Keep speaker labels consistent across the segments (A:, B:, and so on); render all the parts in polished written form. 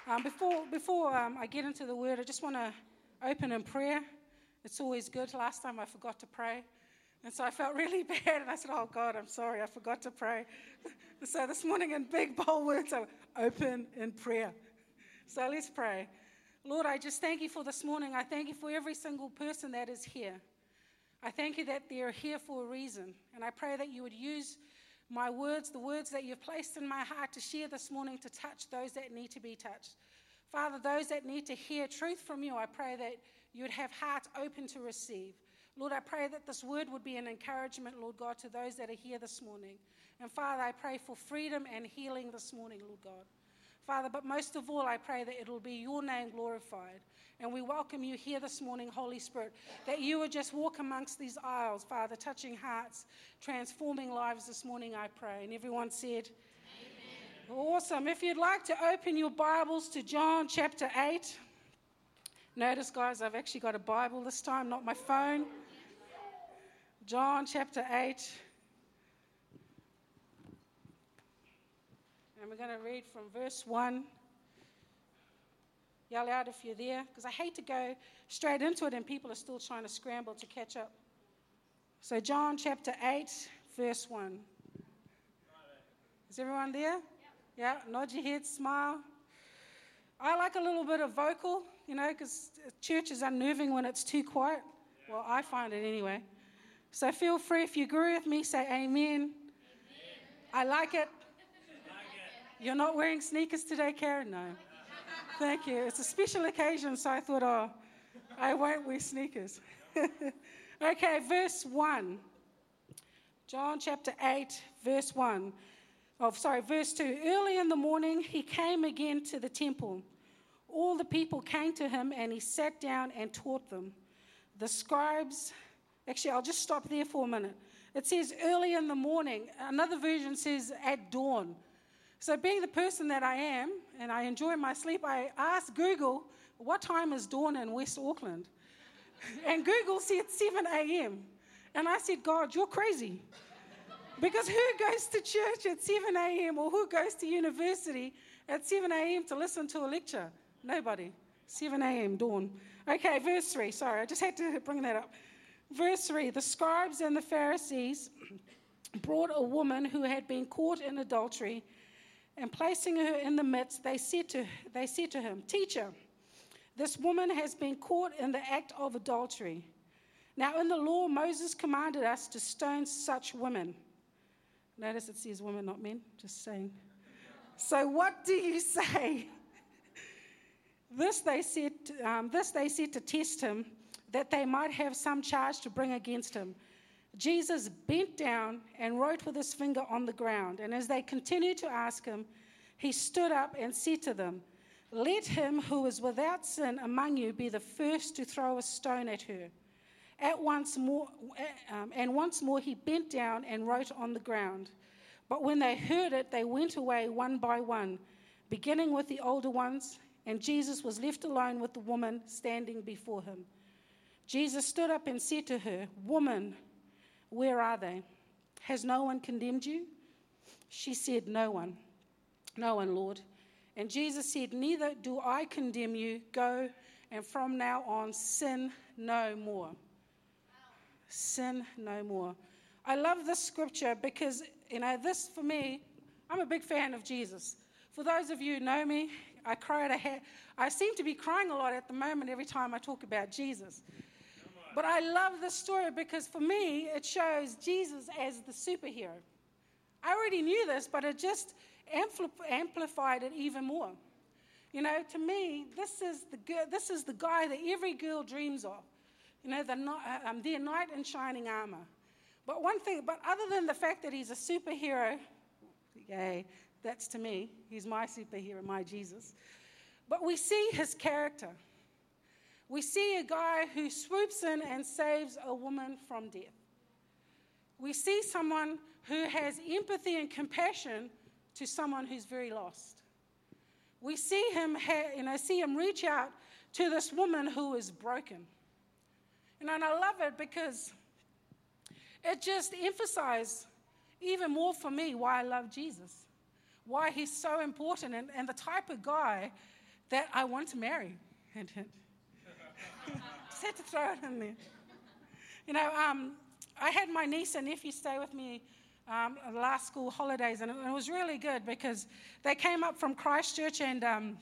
A: Before I get into the word, I just want to open in prayer. It's always good. Last time I forgot to pray. And so I felt really bad, and I said, oh, God, I'm sorry, I forgot to pray. So this morning in big, bold words, I open in prayer. So let's pray. Lord, I just thank you for this morning. I thank you for every single person that is here. I thank you that they're here for a reason. And I pray that you would use my words, the words that you've placed in my heart to share this morning to touch those that need to be touched. Father, those that need to hear truth from you, I pray that you would have hearts open to receive. Lord, I pray that this word would be an encouragement, Lord God, to those that are here this morning. And Father, I pray for freedom and healing this morning, Lord God. Father, but most of all, I pray that it will be your name glorified. And we welcome you here this morning, Holy Spirit, that you would just walk amongst these aisles, Father, touching hearts, transforming lives this morning, I pray. And everyone said, amen. Awesome. If you'd like to open your Bibles to John chapter 8. Notice, guys, I've actually got a Bible this time, not my phone. John chapter 8. And we're going to read from verse 1. Yell out if you're there, because I hate to go straight into it and people are still trying to scramble to catch up. So John chapter 8, verse 1. Is everyone there? Yeah, nod your head, smile. I like a little bit of vocal, because church is unnerving when it's too quiet. Well, I find it anyway. So feel free, if you agree with me, say amen. Amen. I like it. You're not wearing sneakers today, Karen? No. Thank you. It's a special occasion, so I thought, I won't wear sneakers. Okay, verse 1. John chapter 8, verse 1. Verse 2. Early in the morning, he came again to the temple. All the people came to him, and he sat down and taught them. The scribes... Actually, I'll just stop there for a minute. It says early in the morning. Another version says at dawn. So being the person that I am, and I enjoy my sleep, I asked Google, what time is dawn in West Auckland? And Google said 7 a.m. And I said, God, you're crazy. Because who goes to church at 7 a.m. or who goes to university at 7 a.m. to listen to a lecture? Nobody. 7 a.m. dawn. Okay, verse 3. Sorry, I just had to bring that up. Verse 3. The scribes and the Pharisees brought a woman who had been caught in adultery, and placing her in the midst, they said to him, Teacher, this woman has been caught in the act of adultery. Now in the law, Moses commanded us to stone such women. Notice it says women, not men, just saying. So what do you say? This they said to test him, that they might have some charge to bring against him. Jesus bent down and wrote with his finger on the ground. And as they continued to ask him, he stood up and said to them, Let him who is without sin among you be the first to throw a stone at her. Once more he bent down and wrote on the ground. But when they heard it, they went away one by one, beginning with the older ones, and Jesus was left alone with the woman standing before him. Jesus stood up and said to her, Woman, where are they? Has no one condemned you? She said, No one. No one, Lord. And Jesus said, Neither do I condemn you. Go, and from now on, sin no more. Sin no more. I love this scripture because, this for me, I'm a big fan of Jesus. For those of you who know me, I seem to be crying a lot at the moment every time I talk about Jesus. But I love this story because for me, it shows Jesus as the superhero. I already knew this, but it just amplified it even more. To me, this is the guy that every girl dreams of. Their knight in shining armor. But other than the fact that he's a superhero, yay, that's to me. He's my superhero, my Jesus. But we see his character. We see a guy who swoops in and saves a woman from death. We see someone who has empathy and compassion to someone who's very lost. We see him reach out to this woman who is broken. And I love it because it just emphasizes even more for me why I love Jesus, why he's so important and the type of guy that I want to marry. Hint, hint. Just had to throw it in there. I had my niece and nephew stay with me last school holidays, and it was really good because they came up from Christchurch, and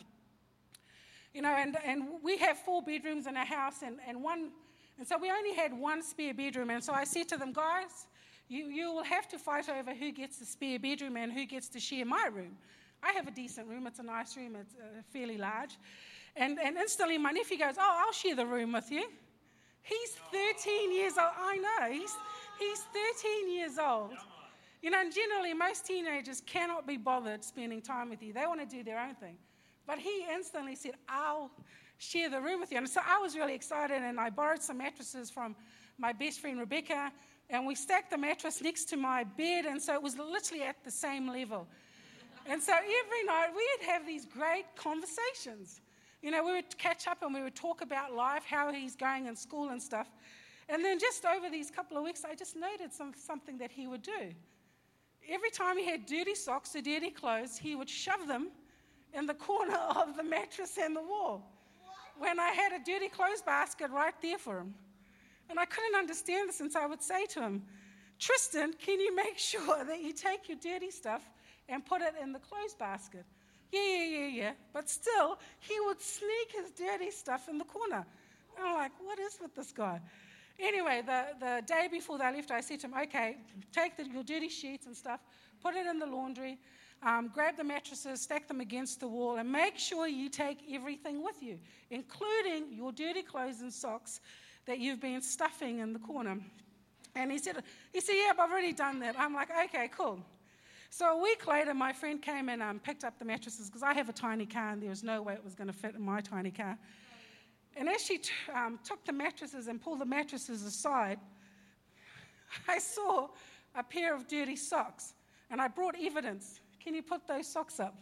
A: we have 4 bedrooms in our house, and so we only had 1 spare bedroom, and so I said to them, guys, you will have to fight over who gets the spare bedroom and who gets to share my room. I have a decent room. It's a nice room. It's fairly large. And instantly my nephew goes, oh, I'll share the room with you. He's 13 years old. I know. He's 13 years old. And generally most teenagers cannot be bothered spending time with you. They want to do their own thing. But he instantly said, I'll share the room with you. And so I was really excited, and I borrowed some mattresses from my best friend Rebecca, and we stacked the mattress next to my bed, and so it was literally at the same level. And so every night we'd have these great conversations. We would catch up and we would talk about life, how he's going in school and stuff. And then just over these couple of weeks, I just noted something that he would do. Every time he had dirty socks or dirty clothes, he would shove them in the corner of the mattress and the wall. When I had a dirty clothes basket right there for him. And I couldn't understand this, and so I would say to him, Tristan, can you make sure that you take your dirty stuff and put it in the clothes basket? Yeah. But still, he would sneak his dirty stuff in the corner. And I'm like, what is with this guy? Anyway, the day before they left, I said to him, okay, take your dirty sheets and stuff, put it in the laundry, grab the mattresses, stack them against the wall, and make sure you take everything with you, including your dirty clothes and socks that you've been stuffing in the corner. And he said, yeah, but I've already done that. I'm like, okay, cool. So a week later, my friend came and picked up the mattresses because I have a tiny car and there was no way it was going to fit in my tiny car. And as she took the mattresses and pulled the mattresses aside, I saw a pair of dirty socks. And I brought evidence. Can you put those socks up?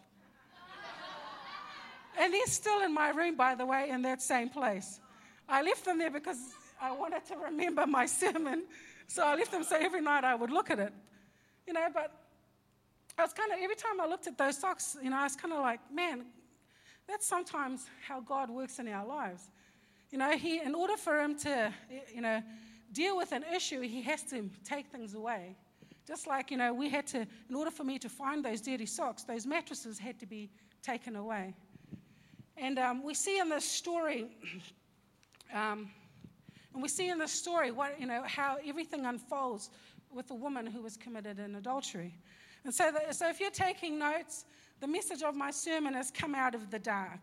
A: And they're still in my room, by the way, in that same place. I left them there because I wanted to remember my sermon. So I left them so every night I would look at it. But I was every time I looked at those socks, I was kind of like, man, that's sometimes how God works in our lives. In order for him to, deal with an issue, he has to take things away. Just like, we had to, in order for me to find those dirty socks, those mattresses had to be taken away. And we see in this story, what, how everything unfolds with the woman who was committed in adultery. And so if you're taking notes, the message of my sermon is come out of the dark.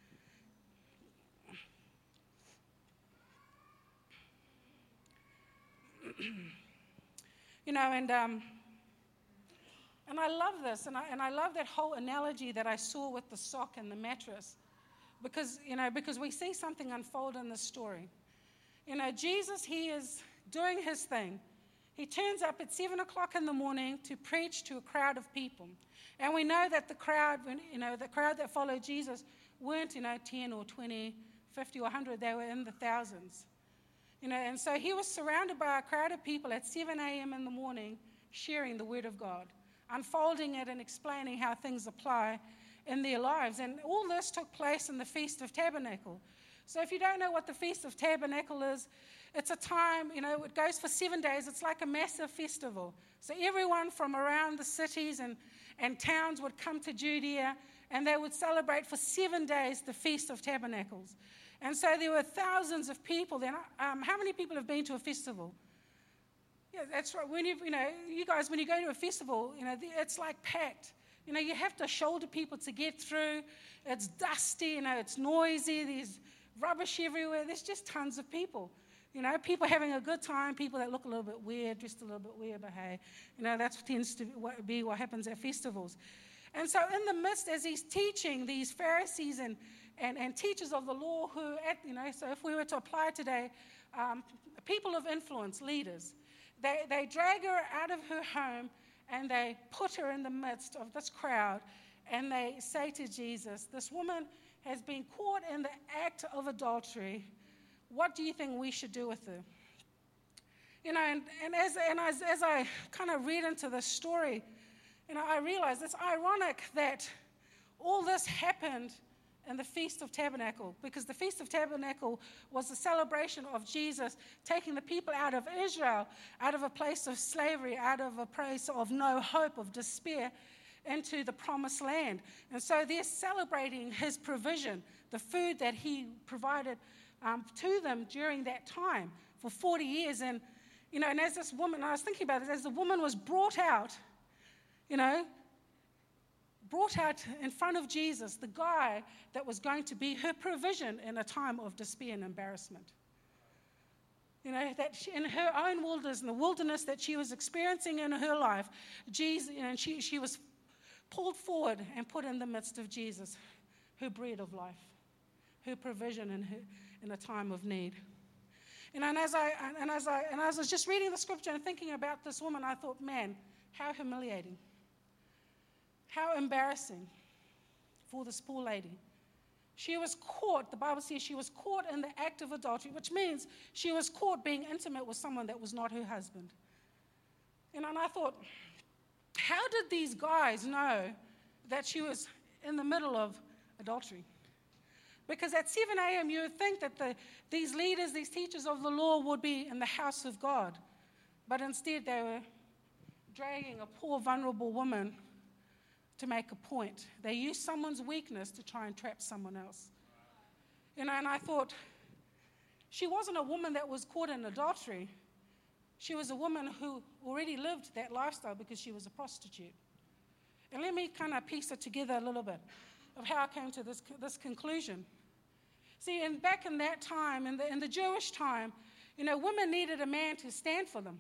A: And I love this, and I love that whole analogy that I saw with the sock and the mattress, because we see something unfold in this story. Jesus, he is doing his thing. He turns up at 7 o'clock in the morning to preach to a crowd of people. And we know that the crowd that followed Jesus weren't, 10 or 20, 50 or 100. They were in the thousands. And so he was surrounded by a crowd of people at 7 a.m. in the morning sharing the word of God, unfolding it and explaining how things apply in their lives. And all this took place in the Feast of Tabernacle. So if you don't know what the Feast of Tabernacle is, it's a time, it goes for 7 days. It's like a massive festival. So everyone from around the cities and towns would come to Judea, and they would celebrate for 7 days the Feast of Tabernacles. And so there were thousands of people then. How many people have been to a festival? Yeah, that's right. When you guys, when you go to a festival, it's like packed. You have to shoulder people to get through. It's dusty, it's noisy. There's rubbish everywhere. There's just tons of people. People having a good time, people that look a little bit weird, dressed a little bit weird, but hey, that tends to be what happens at festivals. And so in the midst, as he's teaching, these Pharisees and teachers of the law who, so if we were to apply today, people of influence, leaders, they drag her out of her home and they put her in the midst of this crowd, and they say to Jesus, this woman has been caught in the act of adultery. What do you think we should do with her? As I kind of read into this story, I realize it's ironic that all this happened in the Feast of Tabernacle, because the Feast of Tabernacle was a celebration of Jesus taking the people out of Israel, out of a place of slavery, out of a place of no hope, of despair, into the promised land. And so they're celebrating his provision, the food that he provided to them during that time for 40 years. And, and as this woman, I was thinking about it, as the woman was brought out in front of Jesus, the guy that was going to be her provision in a time of despair and embarrassment. That in her own wilderness, in the wilderness that she was experiencing in her life, Jesus, she was pulled forward and put in the midst of Jesus, her bread of life, her provision in a time of need. And as I was just reading the scripture and thinking about this woman, I thought, man, how humiliating. How embarrassing for this poor lady. She was caught, the Bible says she was caught in the act of adultery, which means she was caught being intimate with someone that was not her husband. And I thought, how did these guys know that she was in the middle of adultery? Because at 7 a.m. you would think that these leaders, these teachers of the law would be in the house of God. But instead they were dragging a poor, vulnerable woman to make a point. They used someone's weakness to try and trap someone else. And I thought, she wasn't a woman that was caught in adultery. She was a woman who already lived that lifestyle because she was a prostitute. And let me kind of piece it together a little bit of how I came to this conclusion. See, back in that time, in the Jewish time, women needed a man to stand for them.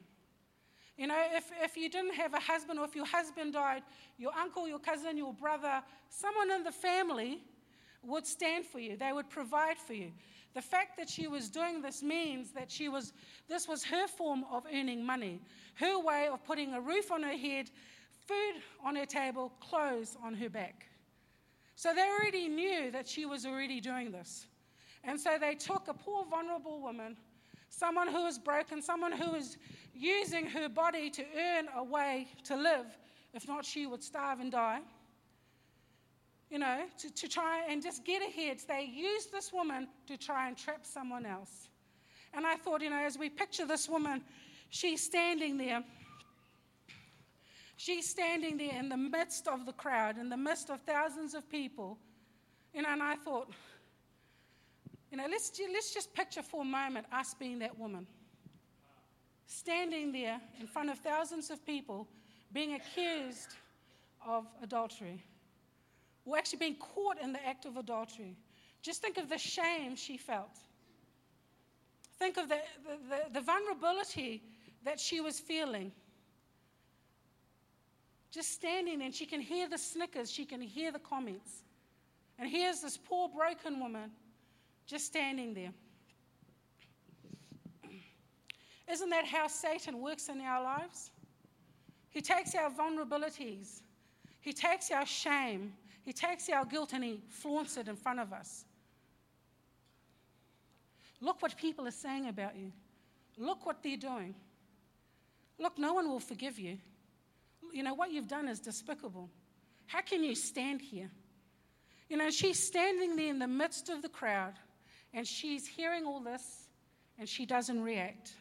A: If you didn't have a husband, or if your husband died, your uncle, your cousin, your brother, someone in the family would stand for you. They would provide for you. The fact that she was doing this means that this was her form of earning money, her way of putting a roof on her head, food on her table, clothes on her back. So they already knew that she was already doing this. And so they took a poor, vulnerable woman, someone who was broken, someone who was using her body to earn a way to live. If not, she would starve and die. To try and just get ahead. So they used this woman to try and trap someone else. And I thought, as we picture this woman, she's standing there. She's standing there in the midst of the crowd, in the midst of thousands of people. And I thought, let's just picture for a moment us being that woman. Standing there in front of thousands of people, being accused of adultery. Or actually being caught in the act of adultery. Just think of the shame she felt. Think of the vulnerability that she was feeling. Just standing there, and she can hear the snickers, she can hear the comments. And here's this poor, broken woman just standing there. Isn't that how Satan works in our lives? He takes our vulnerabilities, he takes our shame, he takes our guilt, and he flaunts it in front of us. Look what people are saying about you. Look what they're doing. Look, no one will forgive you. What you've done is despicable. How can you stand here? She's standing there in the midst of the crowd, and she's hearing all this, and she doesn't react.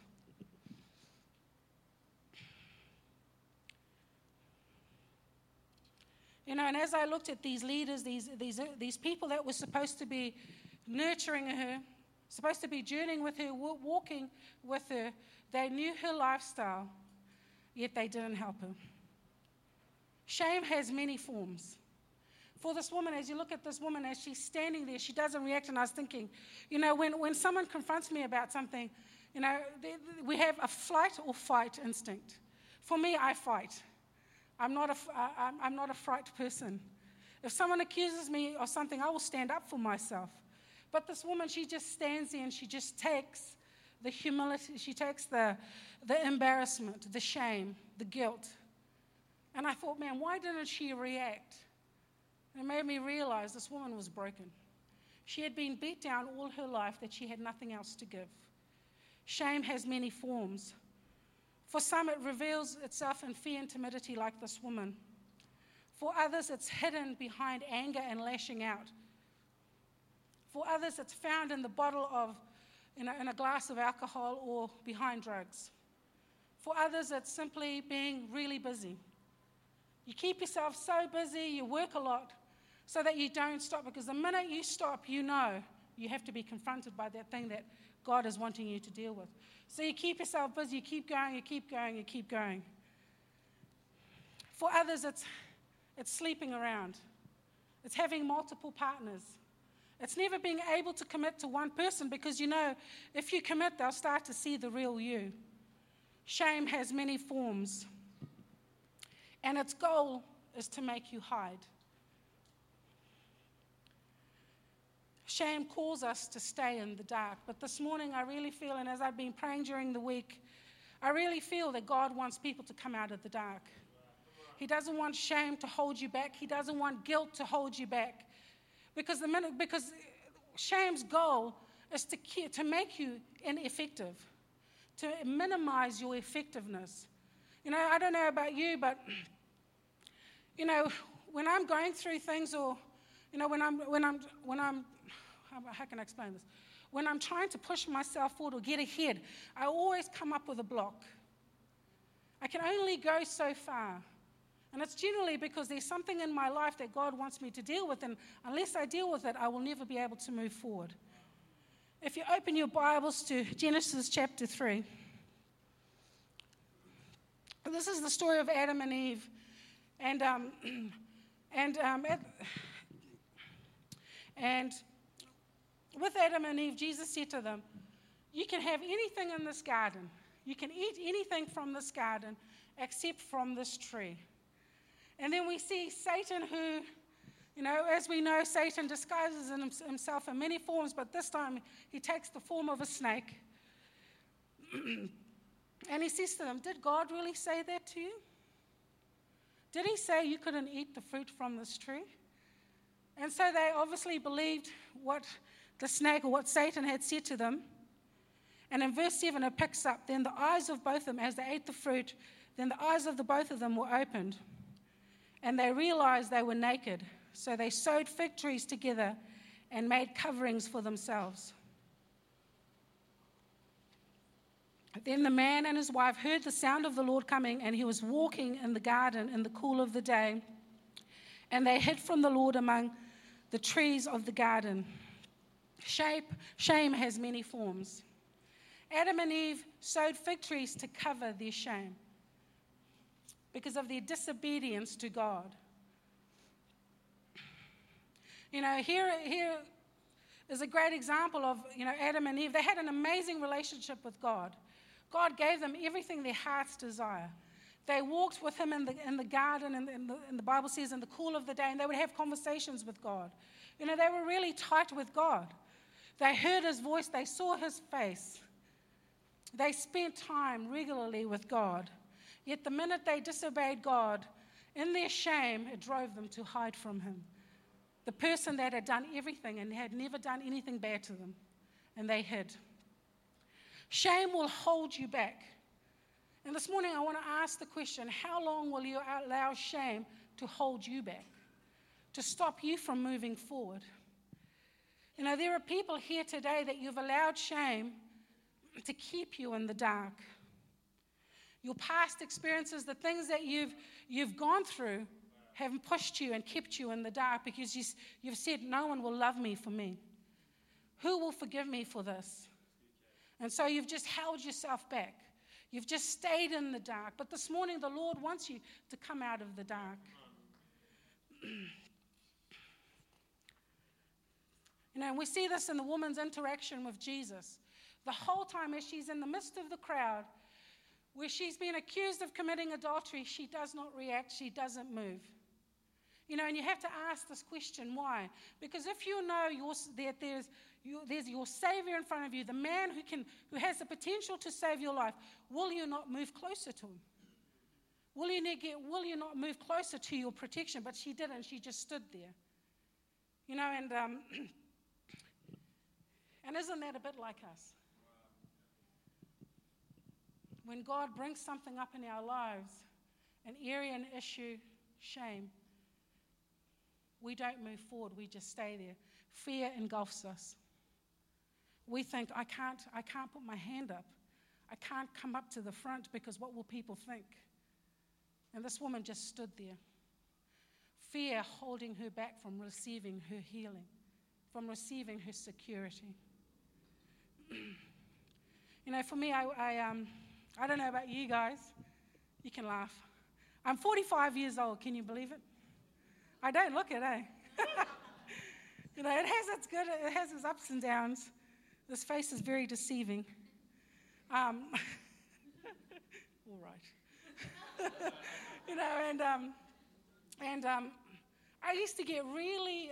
A: And as I looked at these leaders, these people that were supposed to be nurturing her, supposed to be journeying with her, walking with her, they knew her lifestyle, yet they didn't help her. Shame has many forms. For this woman, as you look at this woman, as she's standing there, she doesn't react. And I was thinking, when someone confronts me about something, we have a flight or fight instinct. For me, I fight. I'm not a fright person. If someone accuses me of something, I will stand up for myself. But this woman, she just stands there and she just takes the humility, she takes the embarrassment, the shame, the guilt. And I thought, man, why didn't she react? And it made me realize this woman was broken. She had been beat down all her life that she had nothing else to give. Shame has many forms. For some, it reveals itself in fear and timidity like this woman. For others, it's hidden behind anger and lashing out. For others, it's found in the bottle of, in a glass of alcohol or behind drugs. For others, it's simply being really busy. You keep yourself so busy, you work a lot, so that you don't stop. Because the minute you stop, you know you have to be confronted by that thing that God is wanting you to deal with. So you keep yourself busy, you keep going, you keep going, you keep going. For others, it's sleeping around. It's having multiple partners. It's never being able to commit to one person, because you know, if you commit, they'll start to see the real you. Shame has many forms, and its goal is to make you hide. Shame calls us to stay in the dark. But this morning I really feel, and as I've been praying during the week, I really feel that God wants people to come out of the dark. He doesn't want shame to hold you back. He doesn't want guilt to hold you back. Because shame's goal is to make you ineffective, to minimize your effectiveness. You know, I don't know about you, but you know, when I'm going through things, or you know, when I'm how can I explain this? When I'm trying to push myself forward or get ahead, I always come up with a block. I can only go so far. And it's generally because there's something in my life that God wants me to deal with, and unless I deal with it, I will never be able to move forward. If you open your Bibles to Genesis chapter 3, this is the story of Adam and Eve. And with Adam and Eve, Jesus said to them, you can have anything in this garden. You can eat anything from this garden except from this tree. And then we see Satan, who, you know, as we know, Satan disguises himself in many forms, but this time he takes the form of a snake. And he says to them, did God really say that to you? Did he say you couldn't eat the fruit from this tree? And so they obviously believed what the snake, or what Satan had said to them. And in verse 7 it picks up, then the eyes of both of them, as they ate the fruit, then the eyes of the both of them were opened, and they realized they were naked. So they sewed fig trees together and made coverings for themselves. Then the man and his wife heard the sound of the Lord coming, and he was walking in the garden in the cool of the day. And they hid from the Lord among the trees of the garden. Shame has many forms. Adam and Eve sewed fig trees to cover their shame because of their disobedience to God. You know, here is a great example of, you know, Adam and Eve. They had an amazing relationship with God. God gave them everything their hearts desire. They walked with him in the garden, and the Bible says in the cool of the day, and they would have conversations with God. You know, they were really tight with God. They heard his voice. They saw his face. They spent time regularly with God. Yet the minute they disobeyed God, in their shame, it drove them to hide from him. The person that had done everything and had never done anything bad to them. And they hid. Shame will hold you back. And this morning I want to ask the question, how long will you allow shame to hold you back? To stop you from moving forward? You know, there are people here today that you've allowed shame to keep you in the dark. Your past experiences, the things that you've gone through, have pushed you and kept you in the dark because you've said, no one will love me for me. Who will forgive me for this? And so you've just held yourself back. You've just stayed in the dark. But this morning, the Lord wants you to come out of the dark. You know, and we see this in the woman's interaction with Jesus. The whole time as she's in the midst of the crowd, where she's been accused of committing adultery, she does not react, she doesn't move. You know, and you have to ask this question, why? Because if you know that there's your Savior in front of you, the man who has the potential to save your life, will you not move closer to him? Will you not move closer to your protection? But she didn't, she just stood there. You know, and isn't that a bit like us? When God brings something up in our lives, an area, an issue, shame, we don't move forward, we just stay there. Fear engulfs us. We think, I can't put my hand up. I can't come up to the front because what will people think? And this woman just stood there. Fear holding her back from receiving her healing, from receiving her security. For me, I don't know about you guys. You can laugh. I'm 45 years old. Can you believe it? I don't look it, eh? It has its good, it has its ups and downs. This face is very deceiving. All right. I used to get really,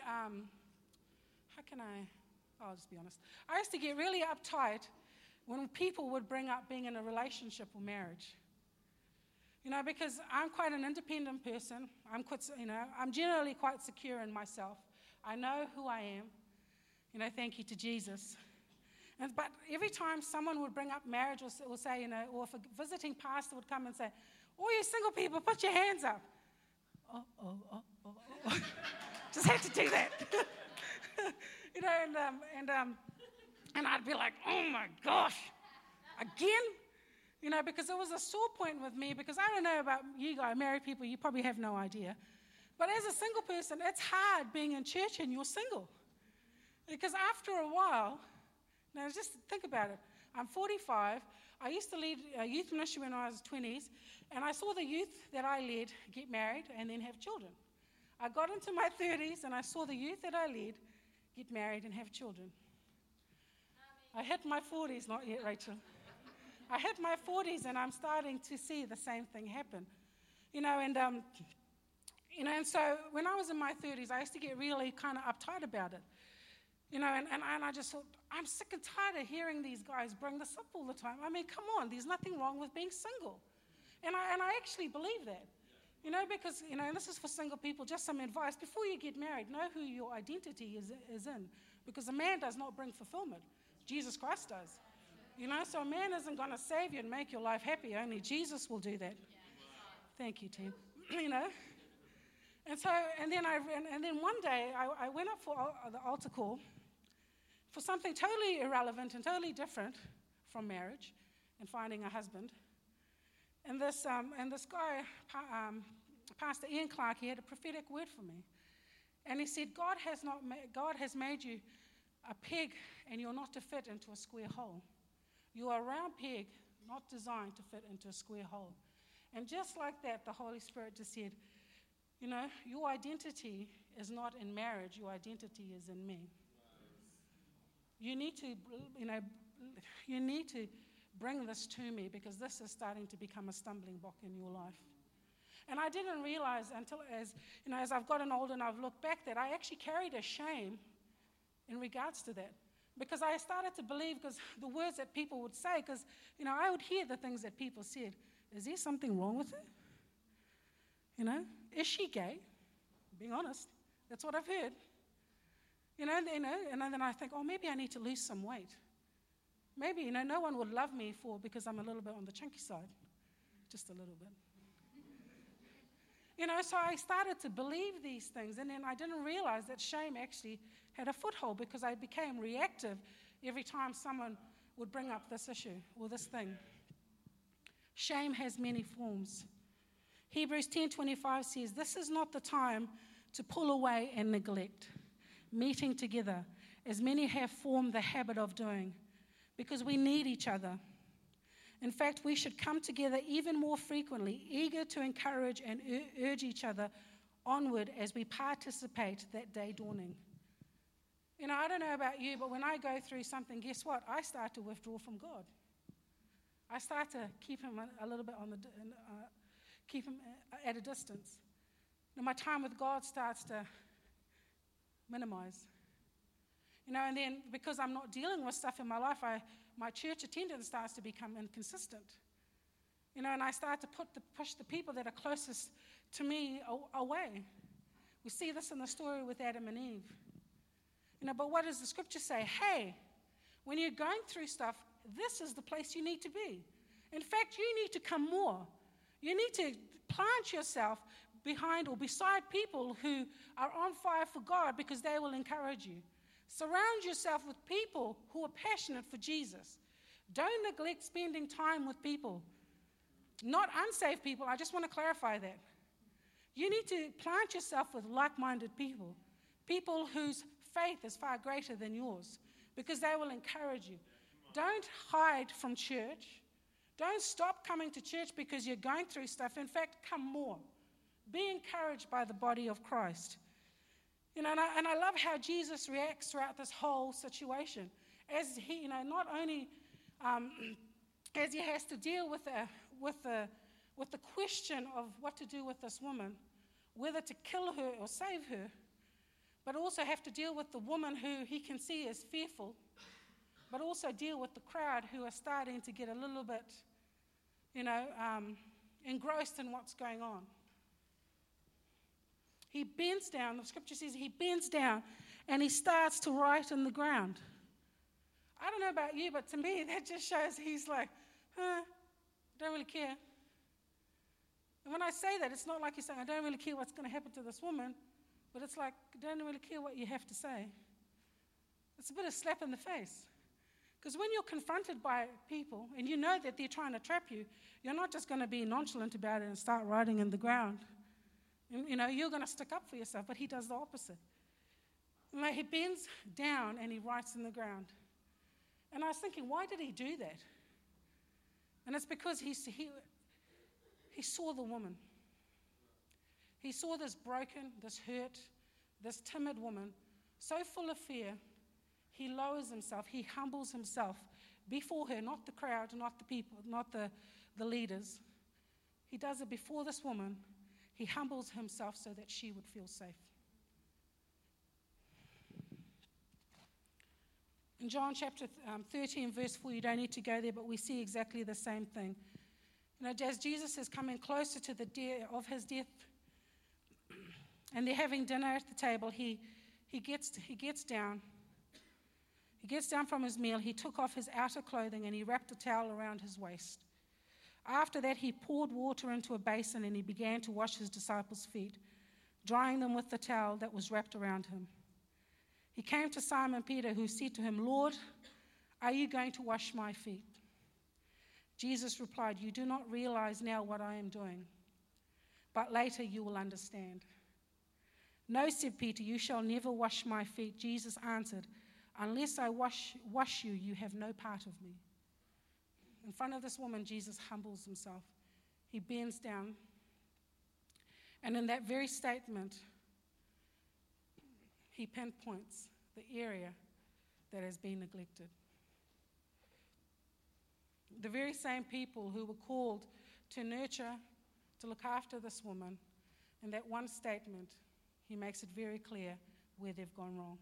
A: I'll just be honest. I used to get really uptight when people would bring up being in a relationship or marriage. Because I'm quite an independent person. I'm generally quite secure in myself. I know who I am. Thank you to Jesus. But every time someone would bring up marriage or say, or if a visiting pastor would come and say, all you single people, put your hands up. Oh. Just had to do that. And I'd be like, oh my gosh, again? Because it was a sore point with me, because I don't know about you guys, married people, you probably have no idea. But as a single person, it's hard being in church and you're single. Because after a while, now just think about it. I'm 45. I used to lead a youth ministry when I was 20s, and I saw the youth that I led get married and then have children. I got into my 30s, and I saw the youth that I led get married and have children. I hit my 40s, not yet, Rachel. I hit my 40s, and I'm starting to see the same thing happen. And so when I was in my 30s, I used to get really kind of uptight about it. And I just thought, I'm sick and tired of hearing these guys bring this up all the time. I mean, come on, there's nothing wrong with being single. And I actually believe that. Because, this is for single people, just some advice. Before you get married, know who your identity is in. Because a man does not bring fulfillment. Jesus Christ does. So a man isn't going to save you and make your life happy. Only Jesus will do that. Thank you, team. And then one day I went up for the altar call for something totally irrelevant and totally different from marriage and finding a husband. And this guy, Pastor Ian Clark, he had a prophetic word for me. And he said, God has made you a peg, and you're not to fit into a square hole. You are a round peg, not designed to fit into a square hole. And just like that, the Holy Spirit just said, your identity is not in marriage, your identity is in me. You need to bring this to me, because this is starting to become a stumbling block in your life. And I didn't realize until as I've gotten older and I've looked back, that I actually carried a shame in regards to that. Because I started to believe, because the words that people would say, because I would hear the things that people said. Is there something wrong with her? Is she gay? Being honest, that's what I've heard. And then I think, maybe I need to lose some weight. Maybe, no one would love me because I'm a little bit on the chunky side. Just a little bit. So I started to believe these things, and then I didn't realize that shame actually had a foothold, because I became reactive every time someone would bring up this issue or this thing. Shame has many forms. Hebrews 10:25 says, this is not the time to pull away and neglect meeting together, as many have formed the habit of doing, because we need each other. In fact, we should come together even more frequently, eager to encourage and urge each other onward as we participate that day dawning. I don't know about you, but when I go through something, guess what? I start to withdraw from God. I start to keep him a little bit keep him at a distance. My time with God starts to minimize. And then because I'm not dealing with stuff in my life, my church attendance starts to become inconsistent. And I start to push the people that are closest to me away. We see this in the story with Adam and Eve. But what does the scripture say? Hey, when you're going through stuff, this is the place you need to be. In fact, you need to come more. You need to plant yourself behind or beside people who are on fire for God, because they will encourage you. Surround yourself with people who are passionate for Jesus. Don't neglect spending time with people. Not unsaved people. I just want to clarify that. You need to plant yourself with like-minded people. People whose faith is far greater than yours, because they will encourage you. Don't hide from church. Don't stop coming to church because you're going through stuff. In fact, come more. Be encouraged by the body of Christ. And I love how Jesus reacts throughout this whole situation. As he, not only as he has to deal with the question of what to do with this woman, whether to kill her or save her, but also have to deal with the woman who he can see as fearful, but also deal with the crowd who are starting to get a little bit, engrossed in what's going on. He bends down, the scripture says he bends down and he starts to write in the ground. I don't know about you, but to me that just shows he's like, don't really care. And when I say that, it's not like he's saying, I don't really care what's going to happen to this woman, but it's like, I don't really care what you have to say. It's a bit of a slap in the face. Because when you're confronted by people and you know that they're trying to trap you, you're not just going to be nonchalant about it and start writing in the ground. You're going to stick up for yourself, but he does the opposite. He bends down and he writes in the ground. And I was thinking, why did he do that? And it's because he saw the woman. He saw this broken, this hurt, this timid woman, so full of fear. He lowers himself, he humbles himself before her, not the crowd, not the people, not the leaders. He does it before this woman. He humbles himself so that she would feel safe. In John chapter 13, verse 4, you don't need to go there, but we see exactly the same thing. As Jesus is coming closer to the day of his death, and they're having dinner at the table, he gets down. He gets down from his meal. He took off his outer clothing and he wrapped a towel around his waist. After that, he poured water into a basin and he began to wash his disciples' feet, drying them with the towel that was wrapped around him. He came to Simon Peter, who said to him, Lord, are you going to wash my feet? Jesus replied, you do not realize now what I am doing, but later you will understand. No, said Peter, you shall never wash my feet. Jesus answered, unless I wash you, you have no part of me. In front of this woman, Jesus humbles himself. He bends down. And in that very statement, he pinpoints the area that has been neglected. The very same people who were called to nurture, to look after this woman, in that one statement, he makes it very clear where they've gone wrong.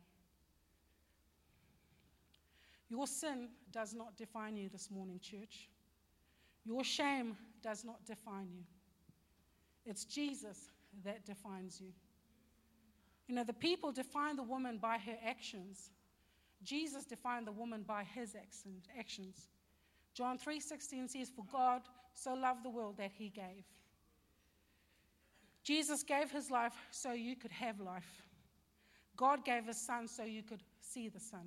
A: Your sin does not define you this morning, church. Your shame does not define you. It's Jesus that defines you. The people define the woman by her actions. Jesus defined the woman by his actions. John 3:16 says, for God so loved the world that he gave. Jesus gave his life so you could have life. God gave his son so you could see the sun.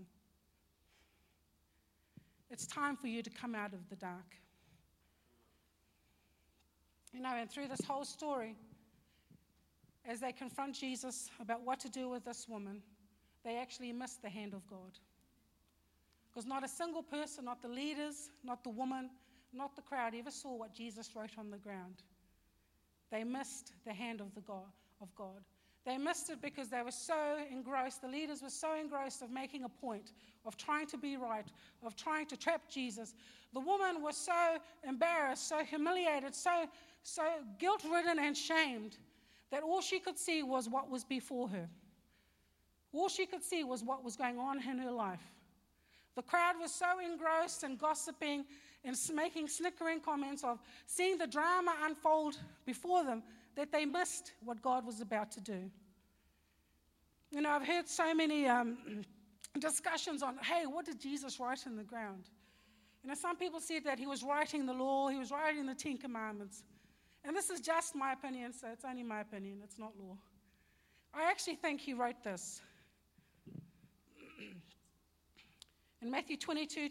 A: It's time for you to come out of the dark. And through this whole story, as they confront Jesus about what to do with this woman, they actually miss the hand of God. Because not a single person, not the leaders, not the woman, not the crowd, ever saw what Jesus wrote on the ground. They missed the hand of God. They missed it because they were so engrossed, the leaders were so engrossed of making a point, of trying to be right, of trying to trap Jesus. The woman was so embarrassed, so humiliated, so guilt-ridden and shamed that all she could see was what was before her. All she could see was what was going on in her life. The crowd was so engrossed in gossiping and making snickering comments of seeing the drama unfold before them that they missed what God was about to do. I've heard so many discussions on, hey, what did Jesus write in the ground? Some people said that he was writing the law, he was writing the 10 Commandments. And this is just my opinion, so it's only my opinion, it's not law. I actually think he wrote this. In Matthew 22,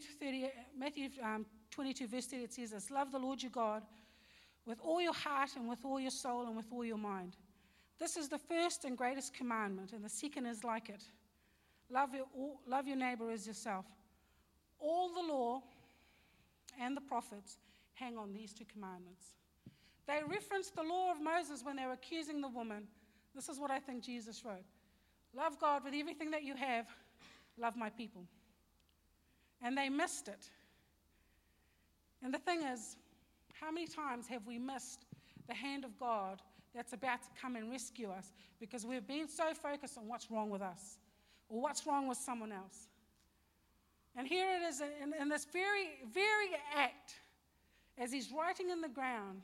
A: verse 30, it says this: love the Lord your God with all your heart and with all your soul and with all your mind. This is the first and greatest commandment, and the second is like it. Love your neighbor as yourself. All the law and the prophets hang on these two commandments. They referenced the law of Moses when they were accusing the woman. This is what I think Jesus wrote. Love God with everything that you have. Love my people. And they missed it. And the thing is, how many times have we missed the hand of God that's about to come and rescue us because we've been so focused on what's wrong with us or what's wrong with someone else? And here it is in this very, very act, as he's writing in the ground,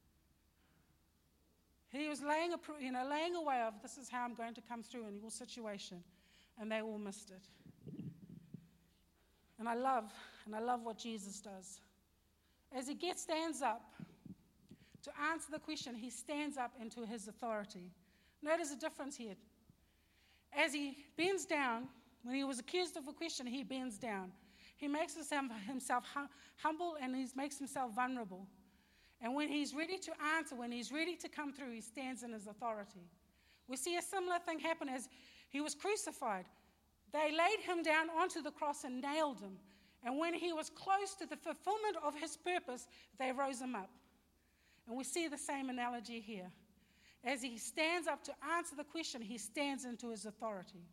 A: he was laying away of, this is how I'm going to come through in your situation. And they all missed it. And I love what Jesus does. As he stands up to answer the question, he stands up into his authority. Notice the difference here. As he bends down, when he was accused of a question, he bends down. He makes himself humble and he makes himself vulnerable. And when he's ready to answer, when he's ready to come through, he stands in his authority. We see a similar thing happen as he was crucified. They laid him down onto the cross and nailed him. And when he was close to the fulfillment of his purpose, they rose him up. And we see the same analogy here. As he stands up to answer the question, he stands into his authority.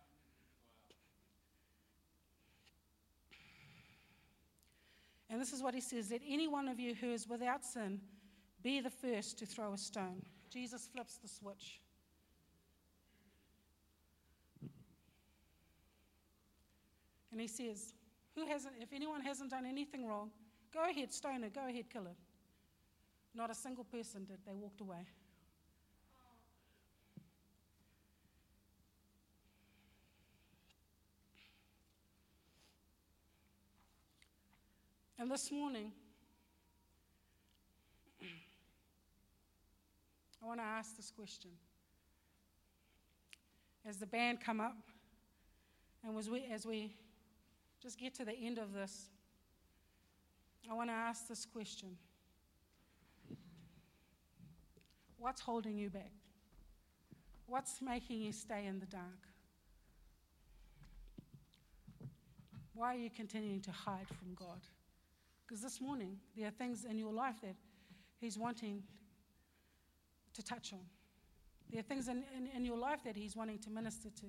A: And this is what he says: let any one of you who is without sin be the first to throw a stone. Jesus flips the switch. And he says, if anyone hasn't done anything wrong, go ahead, stone it, go ahead, kill it. Not a single person did. They walked away. And this morning, I want to ask this question. As the band come up, and as we just get to the end of this, I want to ask this question. What's holding you back? What's making you stay in the dark? Why are you continuing to hide from God? Because this morning, there are things in your life that he's wanting to touch on. There are things in your life that he's wanting to minister to.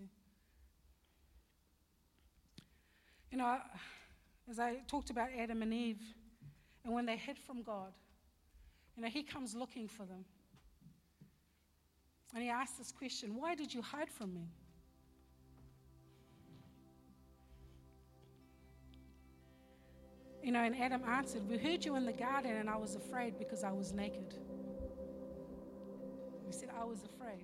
A: You know, as I talked about Adam and Eve, and when they hid from God, you know, he comes looking for them. And he asks this question: why did you hide from me? You know, and Adam answered, we heard you in the garden and I was afraid because I was naked. He said, I was afraid.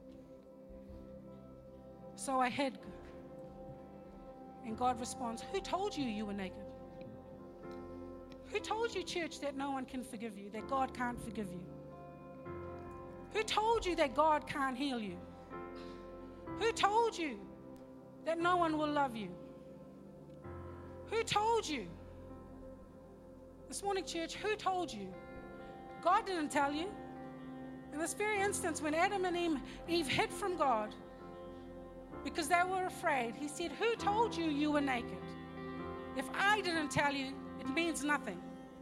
A: So I hid. And God responds, who told you you were naked? Who told you, church, that no one can forgive you, that God can't forgive you? Who told you that God can't heal you? Who told you that no one will love you? Who told you? This morning, church, who told you? God didn't tell you. In this very instance, when Adam and Eve hid from God because they were afraid, he said, who told you you were naked? If I didn't tell you, it means nothing.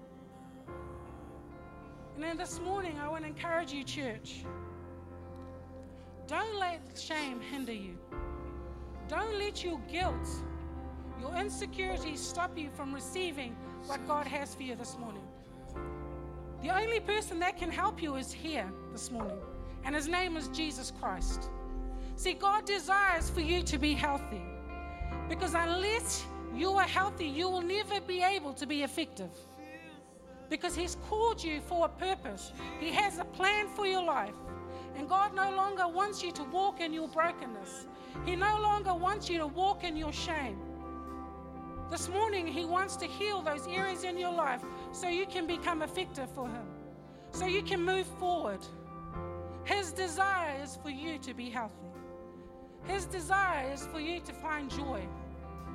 A: And then this morning, I want to encourage you, church. Don't let shame hinder you. Don't let your guilt, your insecurities stop you from receiving what God has for you this morning. The only person that can help you is here this morning, and his name is Jesus Christ. See, God desires for you to be healthy, because unless you are healthy, you will never be able to be effective, because he's called you for a purpose. He has a plan for your life, and God no longer wants you to walk in your brokenness. He no longer wants you to walk in your shame. This morning, he wants to heal those areas in your life so you can become effective for him, so you can move forward. His desire is for you to be healthy. His desire is for you to find joy.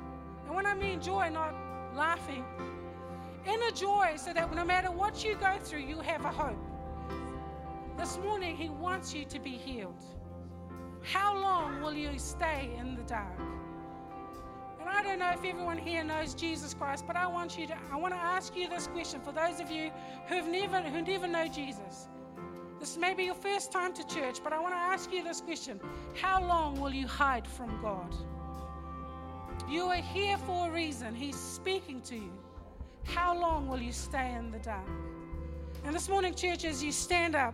A: And when I mean joy, not laughing, inner joy, so that no matter what you go through, you have a hope. This morning, He wants you to be healed. How long will you stay in the dark? And I don't know if everyone here knows Jesus Christ, but I want to ask you this question for those of you who never know Jesus. This may be your first time to church, but I want to ask you this question. How long will you hide from God? You are here for a reason. He's speaking to you. How long will you stay in the dark? And this morning, church, as you stand up,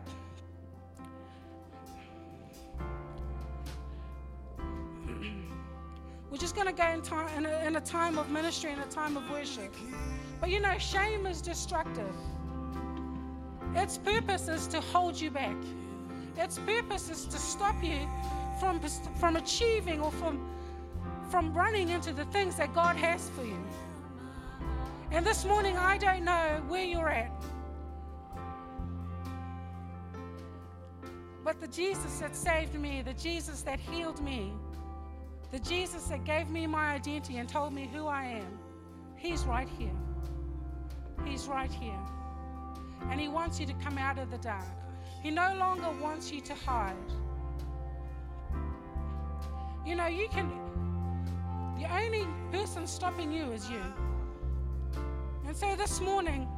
A: we're just going to go in a time of ministry and a time of worship. But you know, shame is destructive. Its purpose is to hold you back. Its purpose is to stop you from achieving or from running into the things that God has for you. And this morning, I don't know where you're at. But the Jesus that saved me, the Jesus that healed me, the Jesus that gave me my identity and told me who I am, He's right here. He's right here. And He wants you to come out of the dark. He no longer wants you to hide. You know, the only person stopping you is you. And so this morning,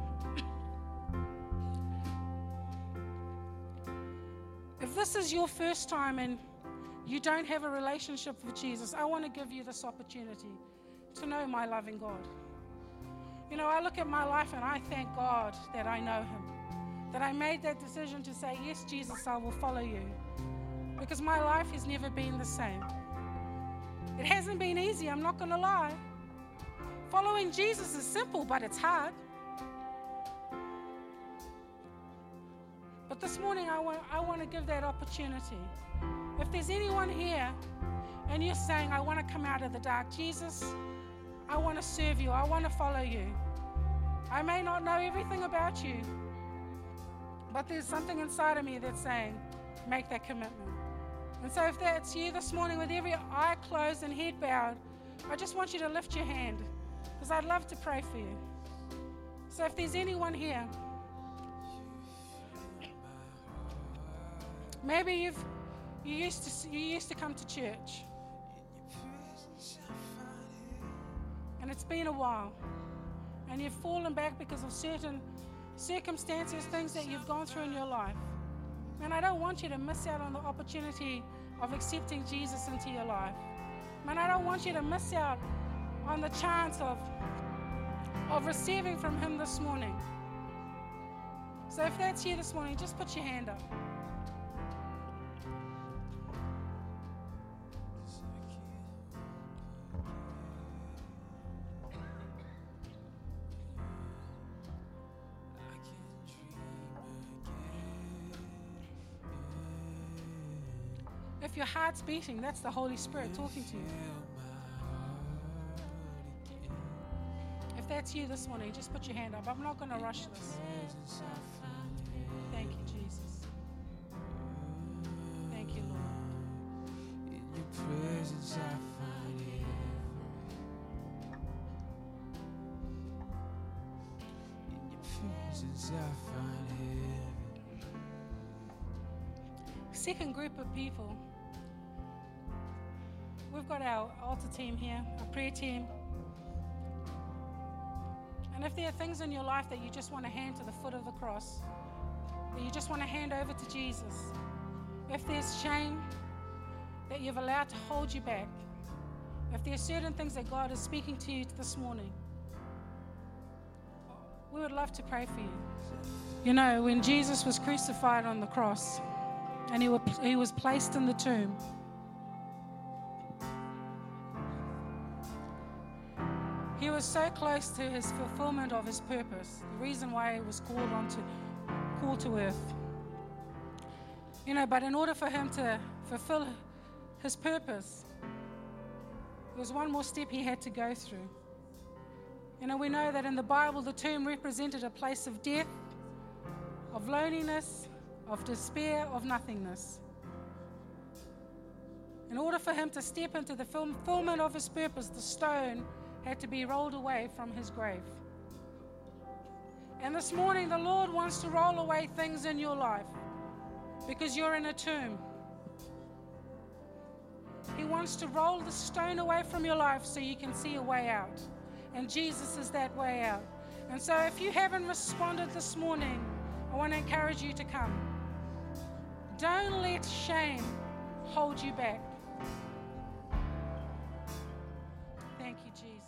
A: if this is your first time and you don't have a relationship with Jesus, I want to give you this opportunity to know my loving God. You know, I look at my life and I thank God that I know Him, that I made that decision to say, yes, Jesus, I will follow you, because my life has never been the same. It hasn't been easy, I'm not going to lie. Following Jesus is simple, but it's hard. But this morning, I want to give that opportunity. If there's anyone here and you're saying, I want to come out of the dark, Jesus, I want to serve you. I want to follow you. I may not know everything about you, but there's something inside of me that's saying, make that commitment. And so if that's you this morning with every eye closed and head bowed, I just want you to lift your hand, because I'd love to pray for you. So if there's anyone here, maybe you used to come to church, and it's been a while, and you've fallen back because of certain circumstances, things that you've gone through in your life. And I don't want you to miss out on the opportunity of accepting Jesus into your life. Man, I don't want you to miss out on the chance of receiving from Him this morning. So if that's you this morning, just put your hand up. If your heart's beating, that's the Holy Spirit talking to you. If that's you this morning, just put your hand up. I'm not going to rush this. Thank you, Jesus. Thank you, Lord.
B: In your presence I find heaven. In your presence I find heaven.
A: Second group of people. We've got our altar team here, our prayer team. And if there are things in your life that you just want to hand to the foot of the cross, that you just want to hand over to Jesus, if there's shame that you've allowed to hold you back, if there are certain things that God is speaking to you this morning, we would love to pray for you. You know, when Jesus was crucified on the cross and he was placed in the tomb, he was so close to his fulfillment of his purpose, the reason why he was called to earth. You know, but in order for him to fulfill his purpose, there was one more step he had to go through. You know, we know that in the Bible, the tomb represented a place of death, of loneliness, of despair, of nothingness. In order for him to step into the fulfillment of his purpose, the stone had to be rolled away from his grave. And this morning, the Lord wants to roll away things in your life because you're in a tomb. He wants to roll the stone away from your life so you can see a way out. And Jesus is that way out. And so if you haven't responded this morning, I want to encourage you to come. Don't let shame hold you back. Thank you, Jesus.